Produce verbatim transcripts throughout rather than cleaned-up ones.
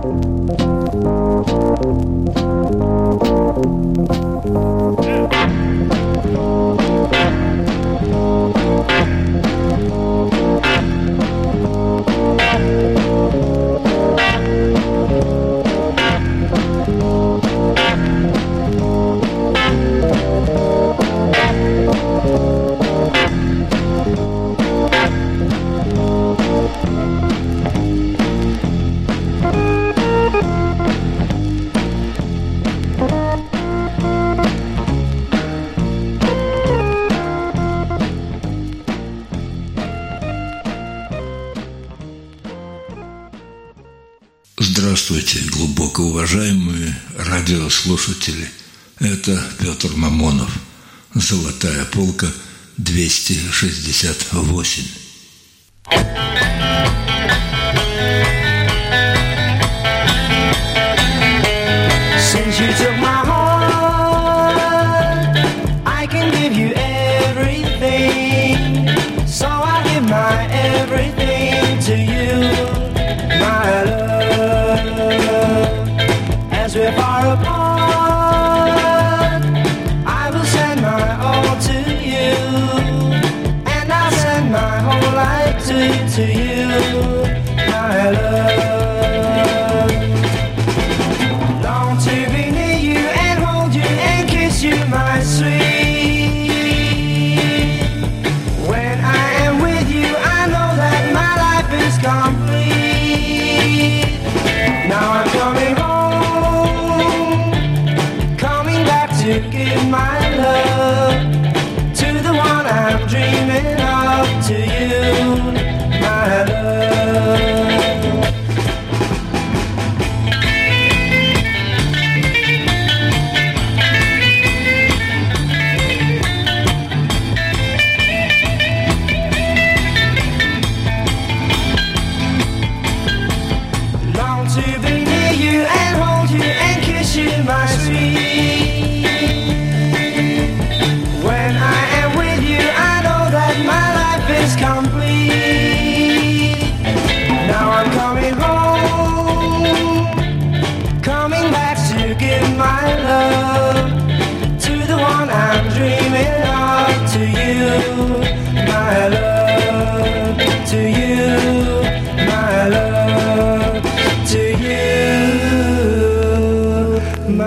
Здравствуйте, глубоко уважаемые радиослушатели. Это Петр Мамонов. Золотая полка двести шестьдесят восемь. Since you took my heart, I can give you everything. So I give my everything to you, my love. As we're far apart, I will send my all to you, and I'll send my whole life to you, to you, my love. Long to be near you and hold you and kiss you, my sweet. When I am with you, I know that my life is complete. Now I'm coming home, coming back to give my love to the one I'm dreaming of, to you, my love. Long to be near you and hold you and kiss you, my sweet. When I am with you, I know that my life is complete. Now I'm coming home, coming back to give my love to the one I'm dreaming of, to you, my love, to you, my love, to you, my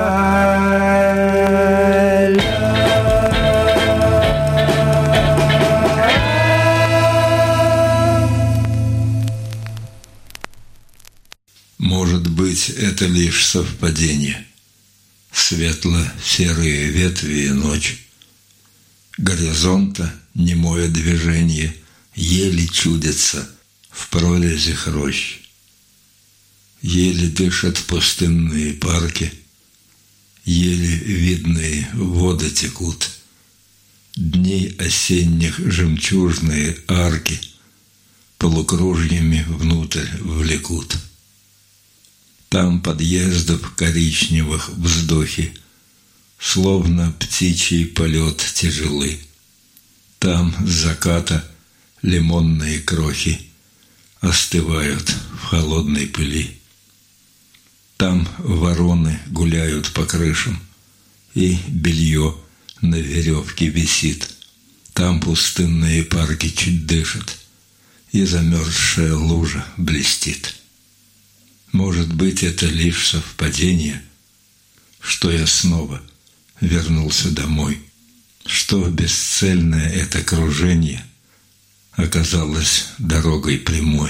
Может быть, это лишь совпадение. Светло-серые ветви и ночь. Горизонта немое движение еле чудится в прорезях рощ. Еле дышат пустынные парки, еле видные воды текут. Дней осенних жемчужные арки полукружьями внутрь влекут. Там подъездов коричневых вздохи, словно птичий полет тяжелы. Там с заката лимонные крохи остывают в холодной пыли. Там вороны гуляют по крышам, и белье на веревке висит. Там пустынные парки чуть дышат, и замерзшая лужа блестит. Может быть, это лишь совпадение, что я снова вернулся домой, что бесцельное это кружение оказалось дорогой прямой.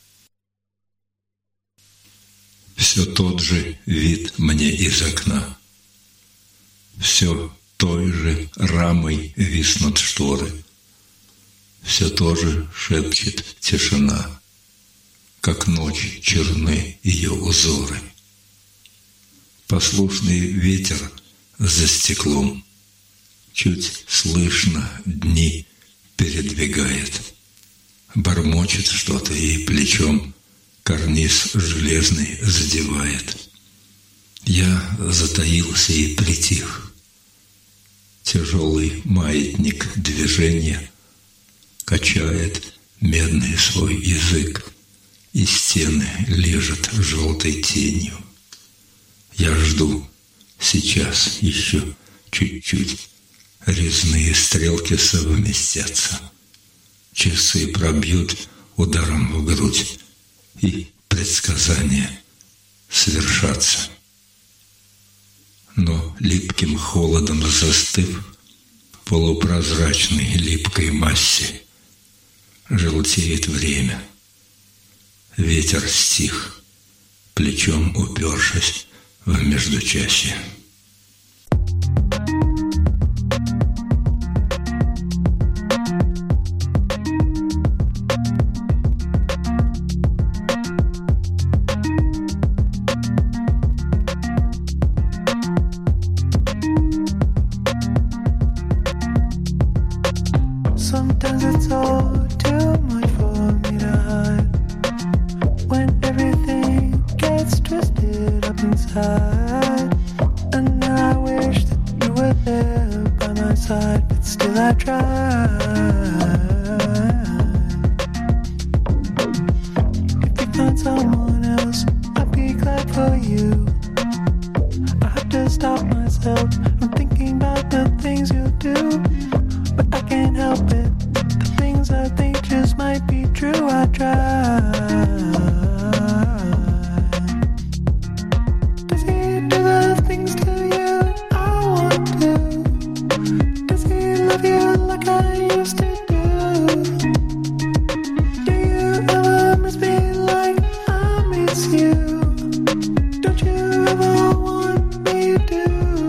Все тот же вид мне из окна, все той же рамой виснут шторы, все тоже шепчет тишина, как ночь черны ее узоры. Послушный ветер за стеклом чуть слышно дни передвигает, бормочет что-то и плечом карниз железный задевает. Я затаился и притих. Тяжелый маятник движения качает медный свой язык, и стены лежат желтой тенью. Я жду, сейчас еще чуть-чуть, резные стрелки совместятся. Часы пробьют ударом в грудь, и предсказания свершатся. Но липким холодом застыв в полупрозрачной липкой массе, желтеет время. Ветер стих, плечом упершись в междучасье. Sometimes it's all too much for me to hide when everything gets twisted up inside. And now I wish that you were there by my side, but still I try. If you find someone else, I'd be glad for you. I have to stop myself from thinking about the things you do, but I can't help it. The things I think just might be true. I try. Does he do the things to you I want to? Does he love you like I used to do? Do you ever miss me like I miss you? Don't you ever want me to?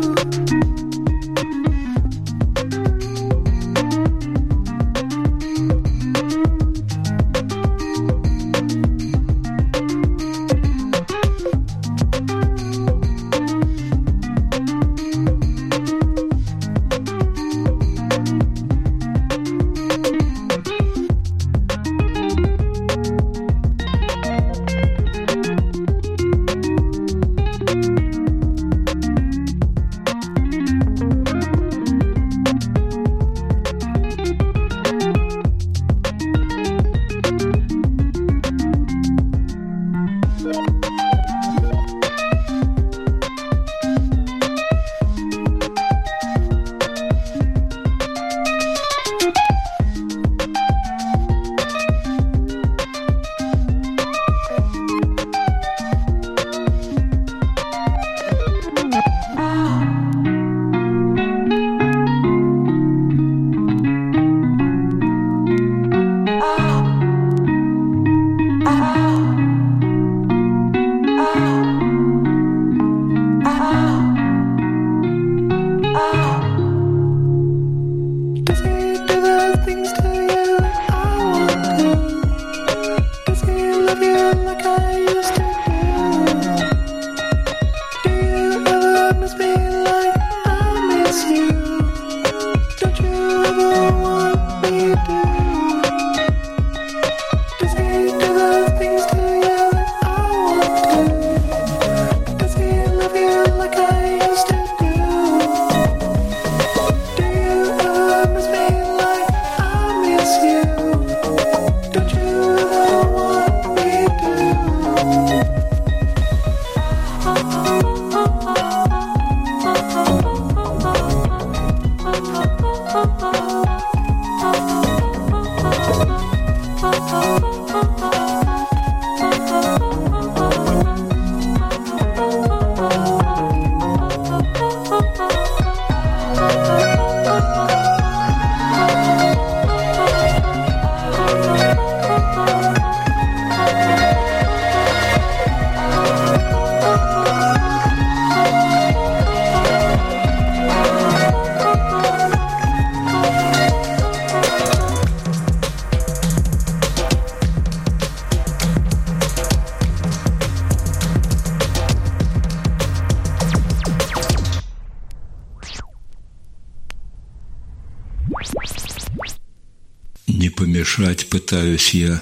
Не помешать пытаюсь я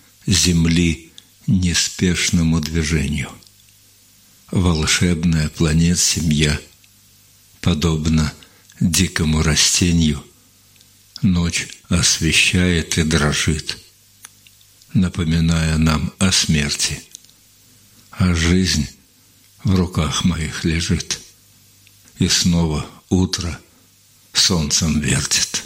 земли неспешному движению. Волшебная планет-семья, подобно дикому растению, ночь освещает и дрожит. напоминая нам о смерти. А жизнь в руках моих лежит, и снова утро солнцем вертит.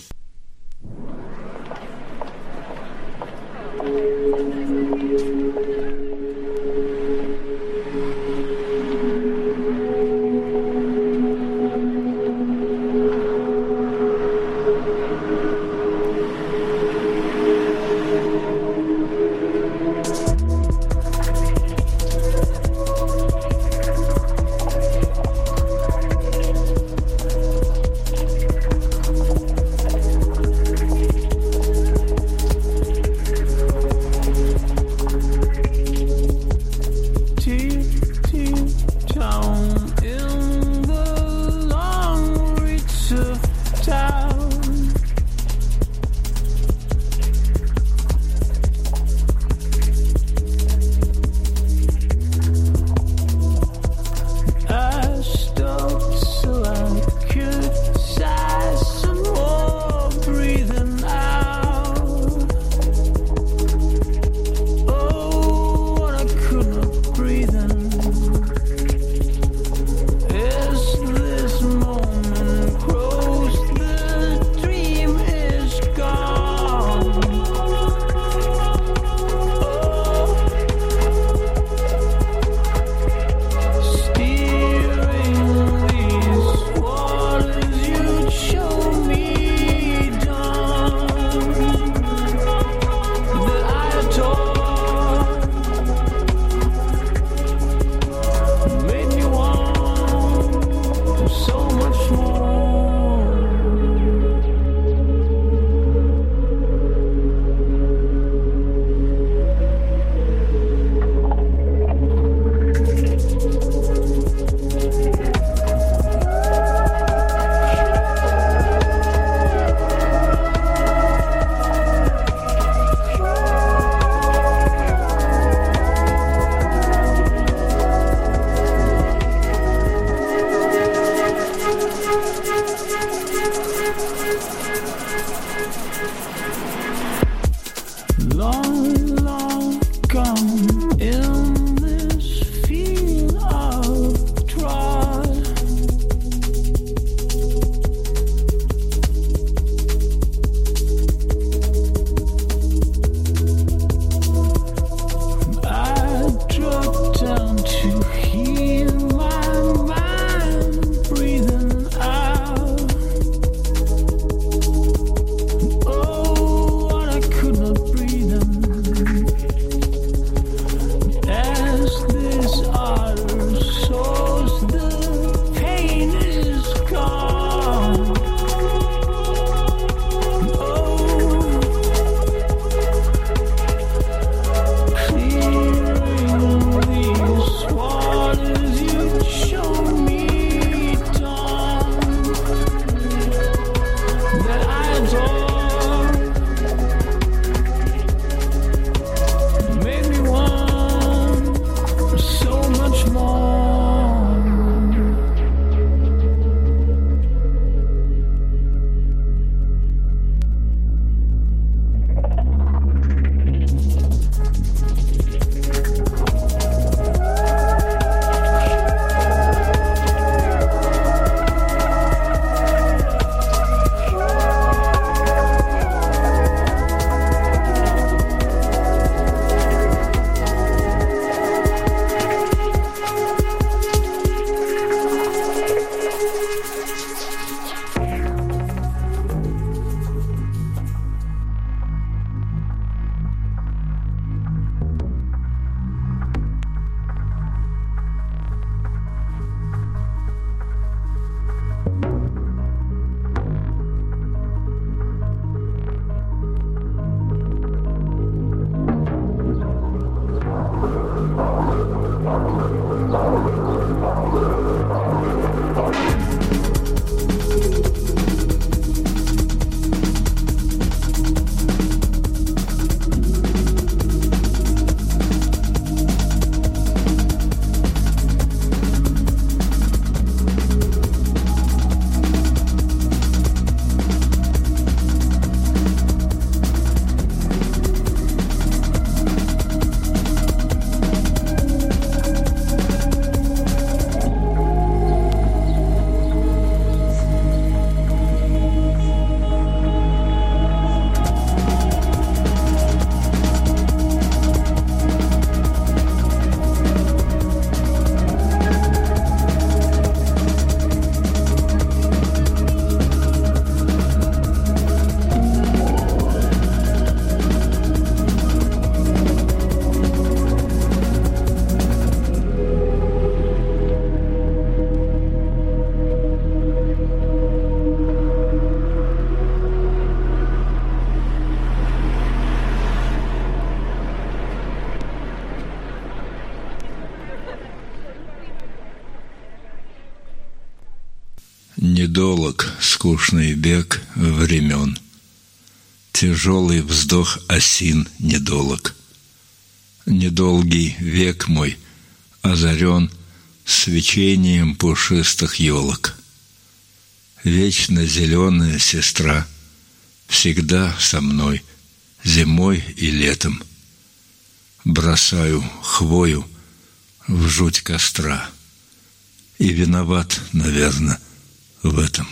Недолог скучный бег времен, тяжелый вздох осин недолог. Недолгий век мой озарен свечением пушистых елок. Вечно зеленая сестра всегда со мной, зимой и летом. Бросаю хвою в жуть костра, и виноват, наверное, в этом.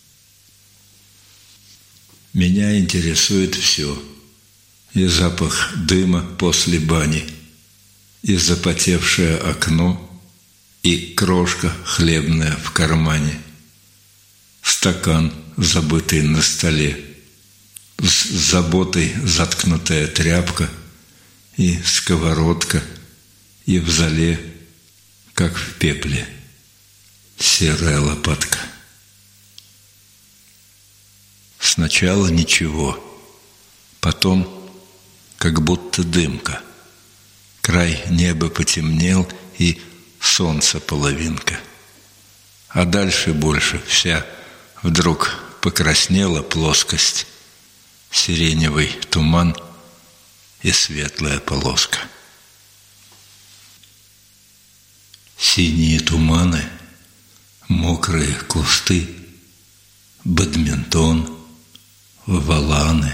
Меня интересует все: и запах дыма после бани, и запотевшее окно, и крошка хлебная в кармане, стакан, забытый на столе, с заботой заткнутая тряпка, и сковородка, и в золе, как в пепле, серая лопатка. Сначала ничего, потом как будто дымка. Край неба потемнел, и солнце половинка. А дальше больше вся вдруг покраснела плоскость, сиреневый туман и светлая полоска. Синие туманы, мокрые кусты, бадминтон, валаны.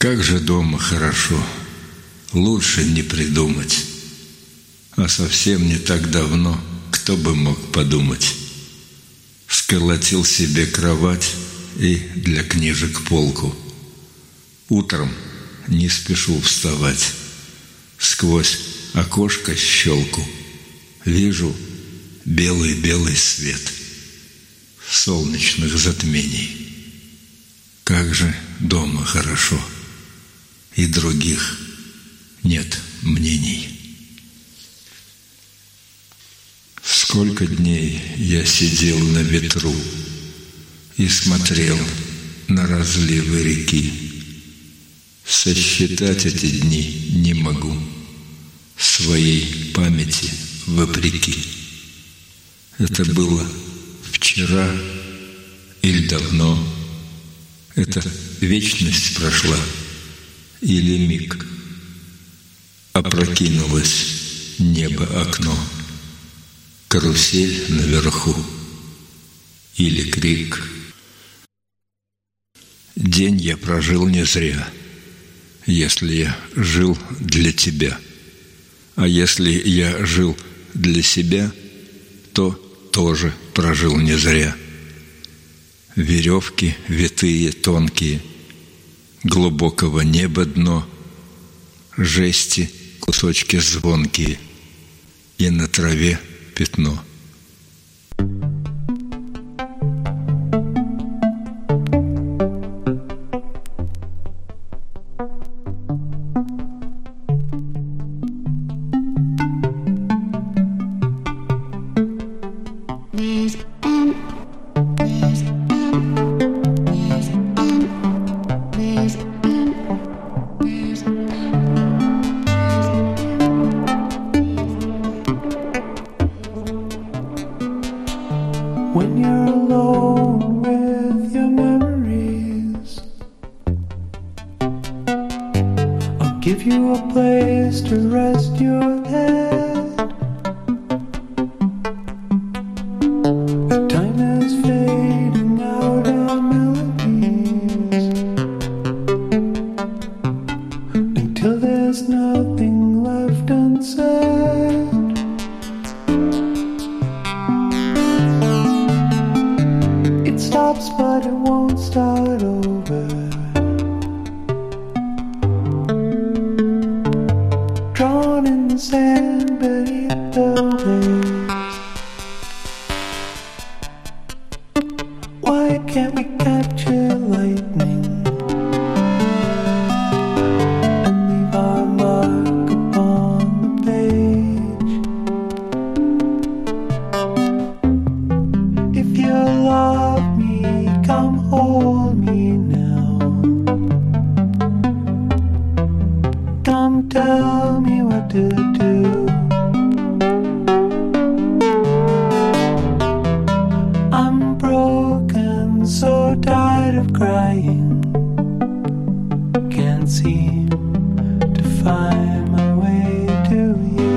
Как же дома хорошо, лучше не придумать. А совсем не так давно, кто бы мог подумать, сколотил себе кровать и для книжек полку. Утром не спешу вставать, сквозь окошко щелку вижу белый-белый свет солнечных затмений. Как же дома хорошо, и других нет мнений. Сколько дней я сидел на ветру и смотрел на разливы реки. Сосчитать эти дни не могу, своей памяти вопреки. Это было вчера или давно, это вечность прошла или миг. Опрокинулось небо окно, карусель наверху или крик. День я прожил не зря, если я жил для тебя. А если я жил для себя, то тоже прожил не зря. Веревки витые, тонкие, глубокого неба дно, жести кусочки звонкие, и на траве пятно. When you're alone with your memories, I'll give you a place to rest your head. The time is fading out our melodies until there's nothing left unsaid. Stops, but it won't start over. Drawn in the sand beneath the waves. Why can't we capture lightning and leave our mark upon the page? If you love me, come hold me now. Come tell me what to do. I'm broken, so tired of crying. Can't seem to find my way to you.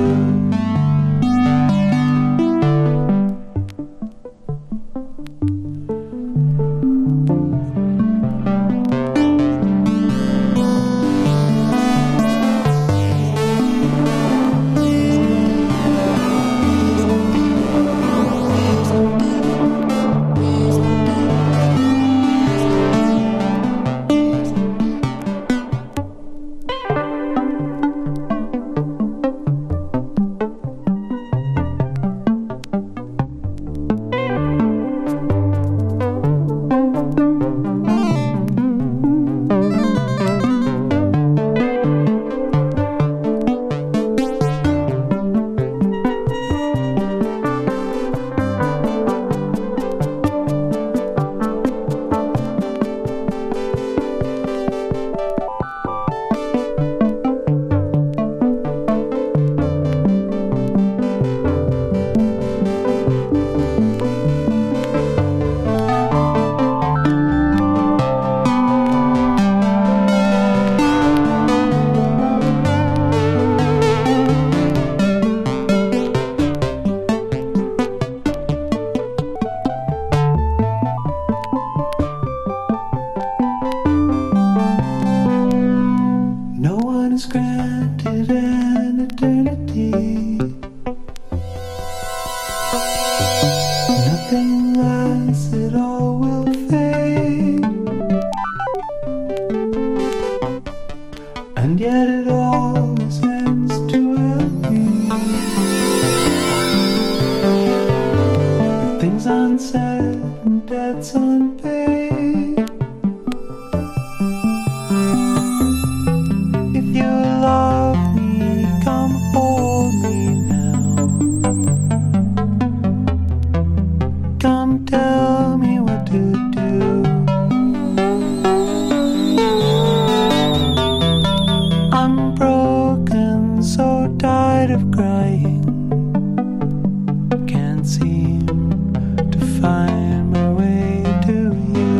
nothing lasts, it all will fade. And yet it always ends too early. Things unsaid and debts unpaid. If you love me, come hold me now. Come tell me what to do. I'm broken, so tired of crying. Can't seem to find my way to you.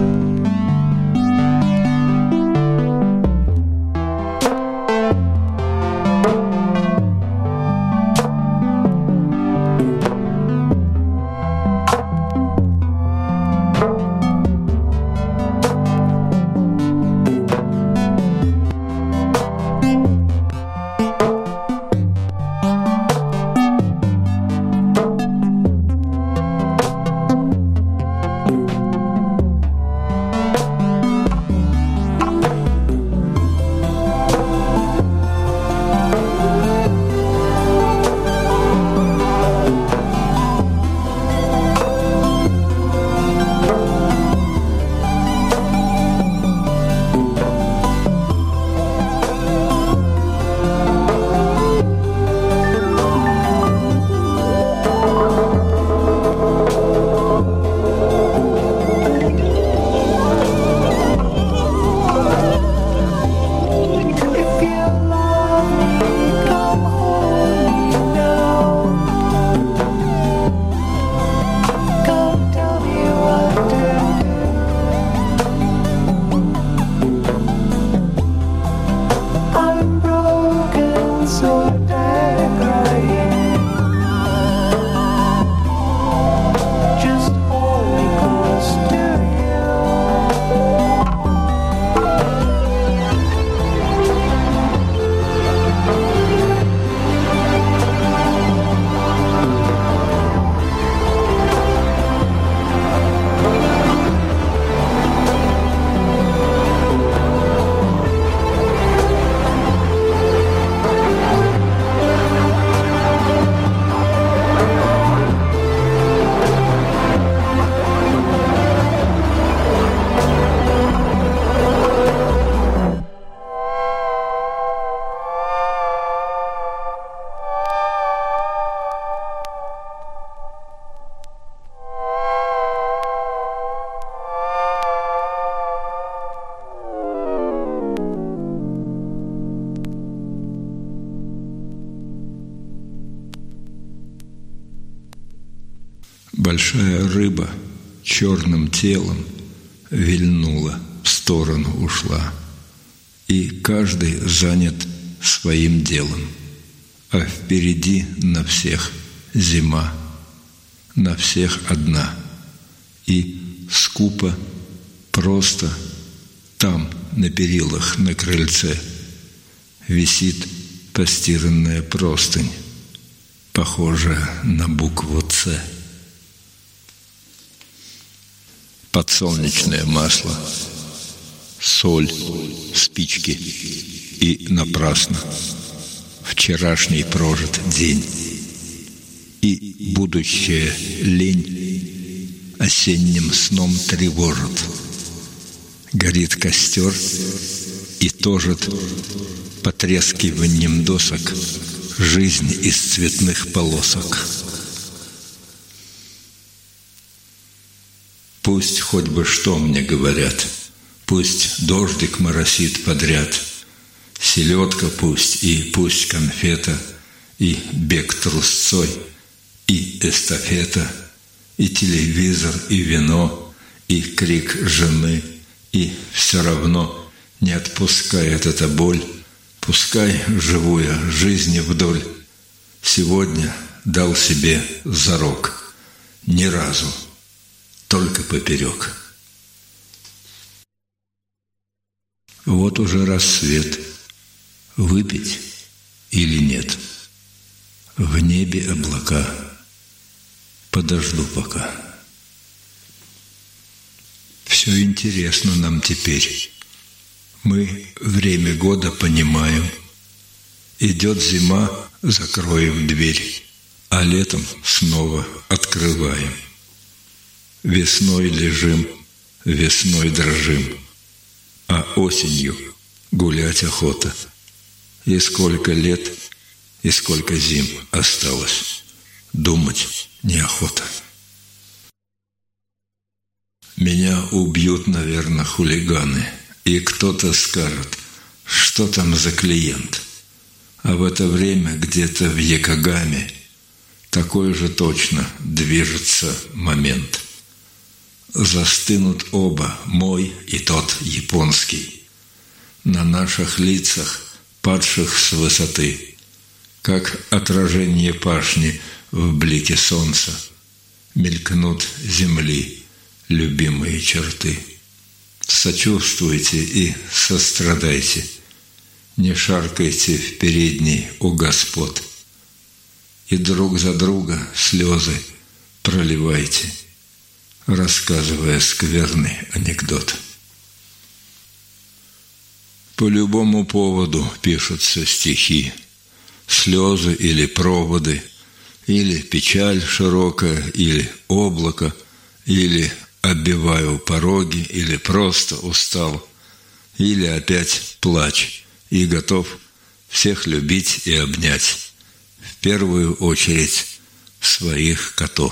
Большая рыба черным телом вильнула, в сторону ушла, и каждый занят своим делом, а впереди на всех зима, на всех одна, и скупо, просто там, на перилах, на крыльце, висит постиранная простынь, похожая на букву «Ц». Подсолнечное масло, соль, спички, и напрасно вчерашний прожит день, и будущая лень осенним сном тревожит. Горит костер и тожит потрескиванием досок жизнь из цветных полосок. Пусть хоть бы что мне говорят, пусть дождик моросит подряд, селедка пусть и пусть конфета, и бег трусцой, и эстафета, и телевизор, и вино, и крик жены, и все равно не отпускает эта боль, пускай живу я жизни вдоль. Сегодня дал себе зарок ни разу, только поперек. Вот уже рассвет. Выпить или нет? В небе облака. Подожду пока. Все интересно нам теперь. Мы время года понимаем. Идет зима, закроем дверь, а летом снова открываем. Весной лежим, весной дрожим, а осенью гулять охота. И сколько лет, и сколько зим осталось, думать неохота. Меня убьют, наверное, хулиганы, и кто-то скажет, что там за клиент. А в это время где-то в Якогаме такой же точно движется момент. Застынут оба, мой и тот японский, на наших лицах, падших с высоты, как отражение пашни в блике солнца, мелькнут земли любимые черты. Сочувствуйте и сострадайте, не шаркайте в передней у господ, и друг за друга слезы проливайте, рассказывая скверный анекдот. По любому поводу пишутся стихи, слезы или проводы, или печаль широкая, или облако, или оббиваю пороги, или просто устал, или опять плач и готов всех любить и обнять, в первую очередь своих котов.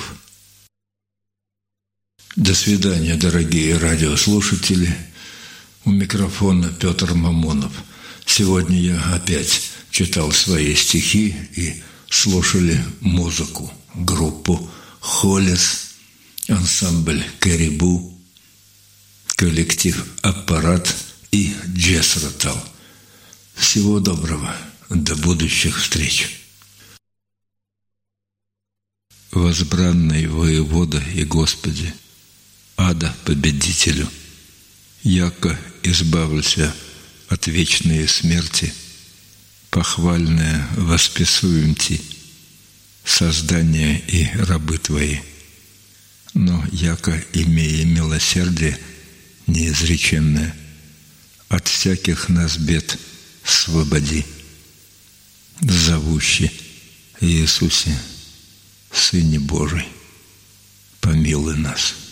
До свидания, дорогие радиослушатели. У микрофона Петр Мамонов. Сегодня я опять читал свои стихи и слушали музыку, группу «Холлес», ансамбль «Кэрибу», коллектив «Аппарат» и «Джесс Ротал». Всего доброго, до будущих встреч. Возбранный воевода и Господи, ада победителю, яко избавлюся от вечной смерти, похвальное воспесуем Ти, создание и рабы Твои, но яко, имея милосердие неизреченное, от всяких нас бед свободи. Зовущий Иисусе, Сыне Божий, помилуй нас.